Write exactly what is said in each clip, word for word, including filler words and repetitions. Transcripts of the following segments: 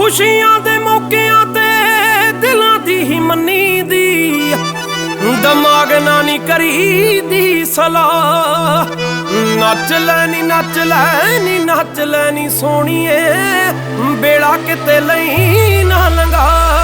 खुशियां दे मौकियां ते दिलां दी ही मन्नी दी, दिमाग ना नी करी दी सलाह। नच लैनी नच लैनी नच लैनी सोहणीए, बेड़ा किते लई ना लंघा।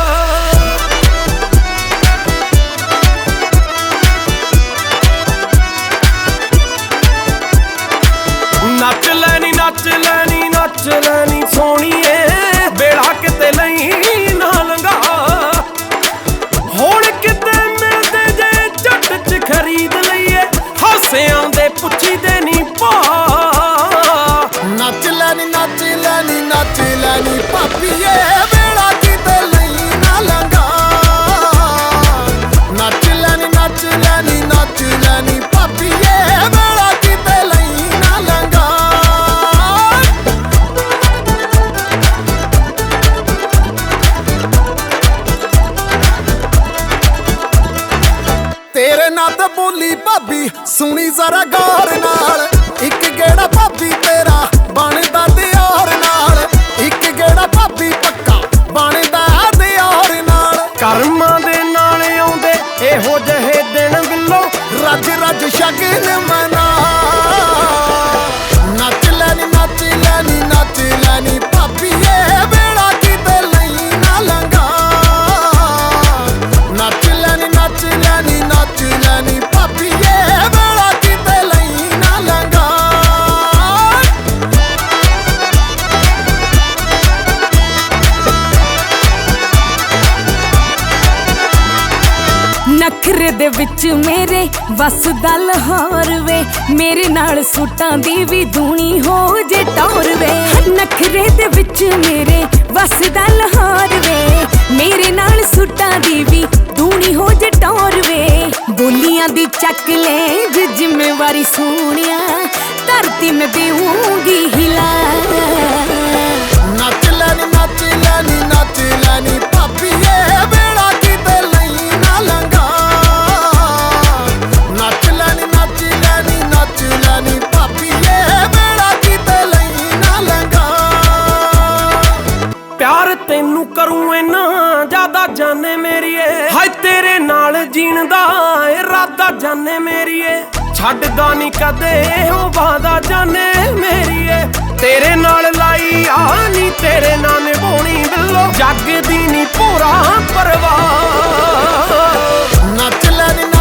नच लैनी नच लैनी नच लैनी सोहणीए, बेड़ा किते लई ना लंघा। हुण किते मिलदे जे झट च खरीद लईए, हासियां दे पुछी दे नी पा। नच लैनी नच लैनी नच लैनी भापीए, बेड़ा किते लई ना लंघा। नच लैनी नच लैनी नच लैनी भापीए, बेड़ा किते लई ना लंघा। तेरे नाल ते बोली भाभी सुनी जरा गौर नाल, इक गेड़ा भाभी तेरा बनदा दियार नाल, इक गेड़ा भाभी पक्का बनदा दियार नाल। करमां दे नाल आउंदे एहो जहे दिन बिल्लो, रज रज शगन मना। नच लैनी नच लैनी नच लैनी भापीए, बेड़ा किते लई ना लंघा। नच लैनी नच लैनी नच लैनी भापीए, बेड़ा किते लई ना लंघा। नखरे दे विच मेरे वस दा लाहौर वे, मेरे नाल सूटां दी भी दूनी हो जे टौर वे। नखरे दे विच मेरे वस दा लाहौर वे, मेरे नाल सूटां दी भी दूनी हो जे टौर वे। बोलियां दी चक ले जे जिम्मेवारी सोहणिया, धरती में देऊंगी हिला। नच लैनी नच लैनी नच लैनी भापीए, बेड़ा किते लई ना लंघा। नच लैनी नच लैनी नच लैनी भापीए, बेड़ा किते लई ना लंघा। प्यार तैनू करूं इन्ना ज्यादा जाने मेरीए, हाय तेरे नाल जीण दा इरादा जाने मेरीए। छड्डदा नी कदे ओ वादा जाने मेरीए, तेरे नाल लाई आ नी तेरे नाल निभाउणी बिल्लो, जग दी नी पूरा परवाह। नच लैनी